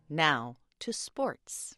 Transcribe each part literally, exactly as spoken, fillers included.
Now to sports.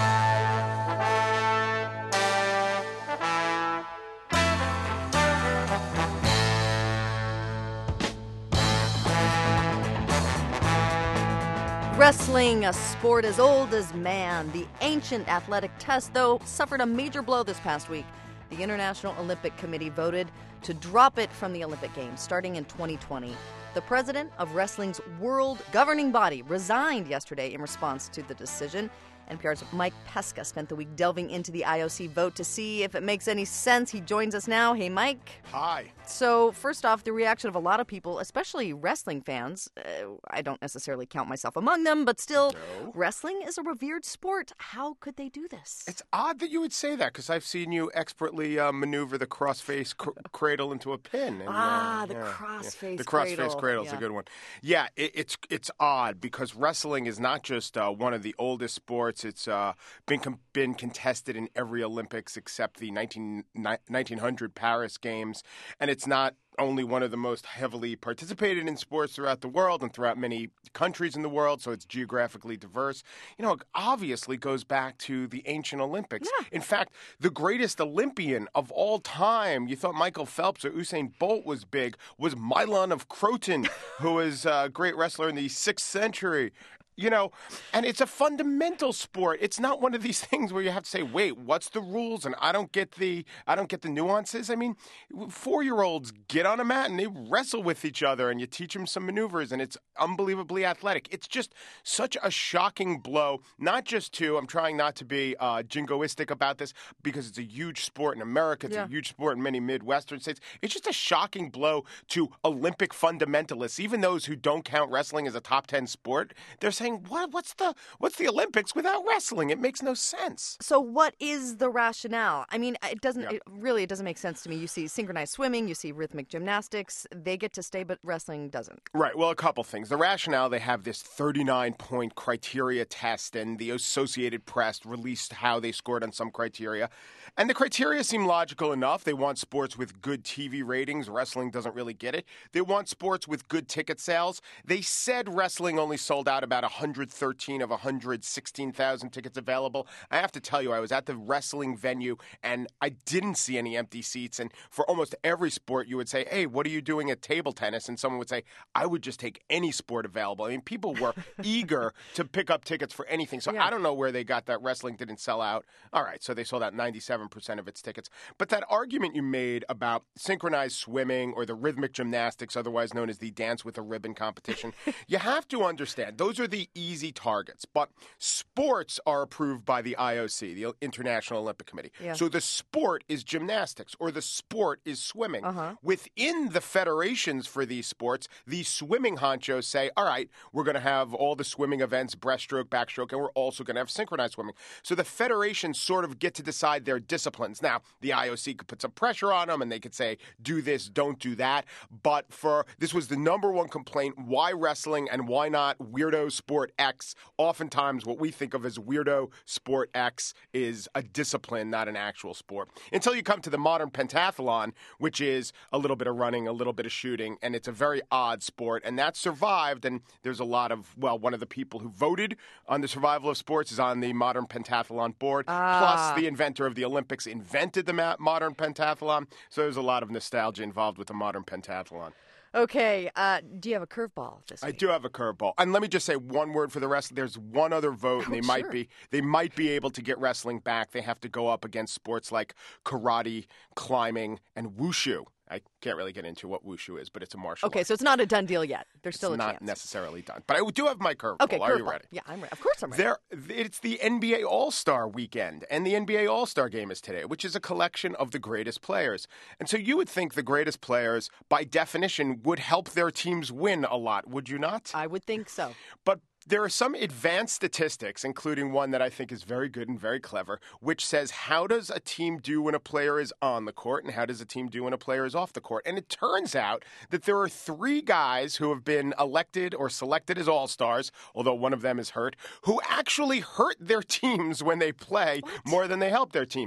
Wrestling, a sport as old as man. The ancient athletic test, though, suffered a major blow this past week. The International Olympic Committee voted to drop it from the Olympic Games starting in twenty twenty. The president of wrestling's world governing body resigned yesterday in response to the decision. N P R's Mike Pesca spent the week delving into the I O C vote to see if it makes any sense. He joins us now. Hey, Mike. Hi. So, first off, the reaction of a lot of people, especially wrestling fans, uh, I don't necessarily count myself among them, but still, no. Wrestling is a revered sport. How could they do this? It's odd that you would say that, because I've seen you expertly uh, maneuver the cross-face cr- cradle into a pin. And, ah, uh, the yeah, cross-face yeah. The cross-face cradle. cradle is yeah. a good one. Yeah, it, it's it's odd, because wrestling is not just uh, one of the oldest sports. It's uh, been com- been contested in every Olympics except the nineteen, nineteen hundred Paris Games, and it's not only one of the most heavily participated in sports throughout the world and throughout many countries in the world, so it's geographically diverse. You know, it obviously goes back to the ancient Olympics. Yeah. In fact, the greatest Olympian of all time, you thought Michael Phelps or Usain Bolt was big, was Milan of Croton, who was a great wrestler in the sixth century. You know, and it's a fundamental sport. It's not one of these things where you have to say, wait, what's the rules? And I don't get the I don't get the nuances. I mean, four-year-olds get on a mat and they wrestle with each other and you teach them some maneuvers and it's unbelievably athletic. It's just such a shocking blow, not just to, I'm trying not to be uh, jingoistic about this because it's a huge sport in America. It's yeah. a huge sport in many Midwestern states. It's just a shocking blow to Olympic fundamentalists, even those who don't count wrestling as a top ten sport. They're saying, What, what's the what's the Olympics without wrestling? It makes no sense. So what is the rationale? I mean, it doesn't Yeah. it really it doesn't make sense to me. You see synchronized swimming, you see rhythmic gymnastics, they get to stay, but wrestling doesn't. Right. Well, a couple things. The rationale, they have this thirty-nine point criteria test, and the Associated Press released how they scored on some criteria. And the criteria seem logical enough. They want sports with good T V ratings. Wrestling doesn't really get it. They want sports with good ticket sales. They said wrestling only sold out about one hundred thirteen of one hundred sixteen thousand tickets available. I have to tell you, I was at the wrestling venue, and I didn't see any empty seats. And for almost every sport, you would say, hey, what are you doing at table tennis? And someone would say, I would just take any sport available. I mean, people were eager to pick up tickets for anything. So yeah. I don't know where they got that wrestling didn't sell out. All right, so they sold out ninety-seven percent of its tickets. But that argument you made about synchronized swimming or the rhythmic gymnastics, otherwise known as the dance with a ribbon competition, you have to understand, those are the easy targets. But sports are approved by the I O C, the International Olympic Committee. Yeah. So the sport is gymnastics or the sport is swimming. Uh-huh. Within the federations for these sports, the swimming honchos say, all right, we're going to have all the swimming events, breaststroke, backstroke, and we're also going to have synchronized swimming. So the federations sort of get to decide their disciplines. Now, the I O C could put some pressure on them and they could say, do this, don't do that. But for this was the number one complaint, why wrestling and why not weirdo sport X? Oftentimes what we think of as weirdo sport X is a discipline, not an actual sport. Until you come to the modern pentathlon, which is a little bit of running, a little bit of shooting, and it's a very odd sport. And that survived, and there's a lot of, well, one of the people who voted on the survival of sports is on the modern pentathlon board. Ah. Plus, the inventor of the Olympics invented the ma- modern pentathlon. So there's a lot of nostalgia involved with the modern pentathlon. Okay, uh, do you have a curveball this I week? do have a curveball. And let me just say one word for the rest. There's one other vote, and Oh, they might sure. be they might be able to get wrestling back. They have to go up against sports like karate, climbing, and wushu. I can't really get into what wushu is, but it's a martial Okay, art. so it's not a done deal yet. There's It's still a not chance. necessarily done. But I do have my curveball. Okay, Are you curveball. ready? Yeah, I'm ready. Of course I'm ready. There, it's the N B A All-Star weekend, and the N B A All-Star game is today, which is a collection of the greatest players. And so you would think the greatest players, by definition, would help their teams win a lot, would you not? I would think so. But there are some advanced statistics, including one that I think is very good and very clever, which says how does a team do when a player is on the court and how does a team do when a player is off the court. And it turns out that there are three guys who have been elected or selected as all-stars, although one of them is hurt, who actually hurt their teams when they play What? more than they help their teams.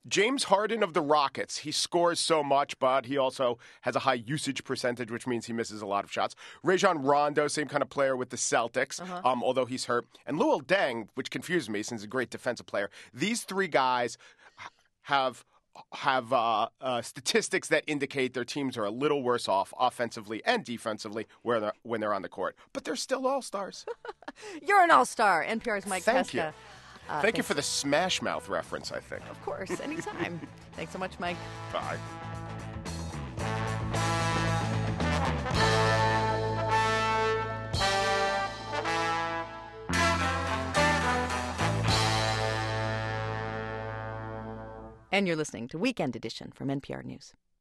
James Harden of the Rockets. He scores so much, but he also has a high usage percentage, which means he misses a lot of shots. Rajon Rondo, same kind of player with the Celtics, uh-huh. um, although he's hurt. And Luol Deng, which confused me since he's a great defensive player. These three guys have have uh, uh, statistics that indicate their teams are a little worse off offensively and defensively when they're, when they're on the court. But they're still all-stars. You're an all-star. N P R's Mike Thank Pesca. you. Uh, Thank you for the Smash Mouth reference, I think. Of course, anytime. Thanks so much, Mike. Bye. And you're listening to Weekend Edition from N P R News.